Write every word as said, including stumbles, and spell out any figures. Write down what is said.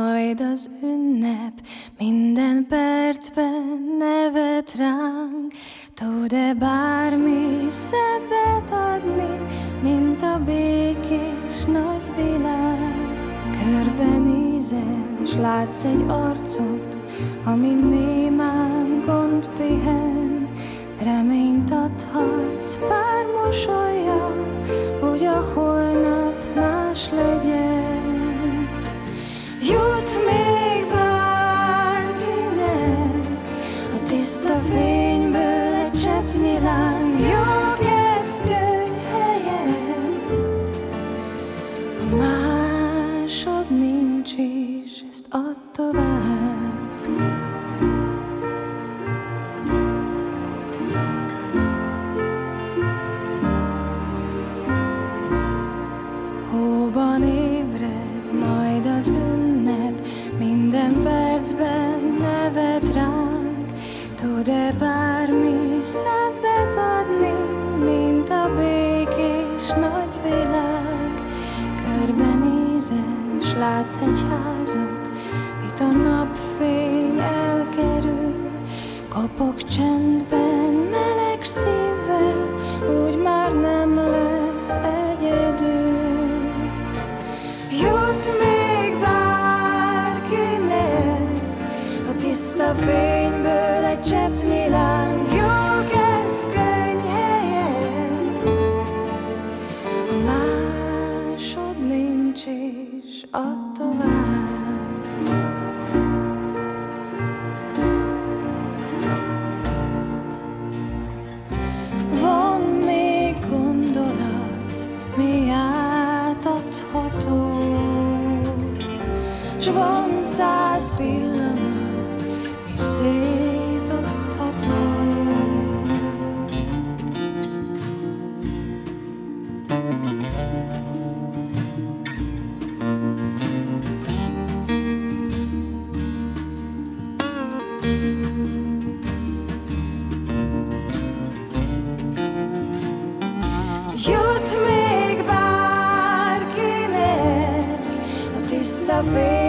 majd az ünnep, minden percben nevet ránk. Tud-e bármi szebbet adni, mint a békés nagy világ? Körbenézel, s látsz egy arcot, amin némán gond pihen. Reményt adhatsz pár mosollyal, hogy a holnap más legyen. Jut még bárkinek a tiszta fényből egy cseppnyi láng, jó kedvkönyv helyett. A másod nincs is, ezt add tovább. Hóban ébred majd az ünnep, minden percben nevet ránk. Tud-e bármi szebbet adni, mint a békés nagy világ? Körbenézel, s látsz egy házat, mit a napfény elkerül. Kopog csendben, meleg szívvel, úgy már nem lesz egyedül. Jut még bárkinek a tiszta fényből egy cseppnyi láng, jó kedvkönyv helyett. A másod nincs is, add tovább. Van még gondolat, mi átadható, s van száz pillanat, mi szétosztható. Jut még bárkinek a tiszta fény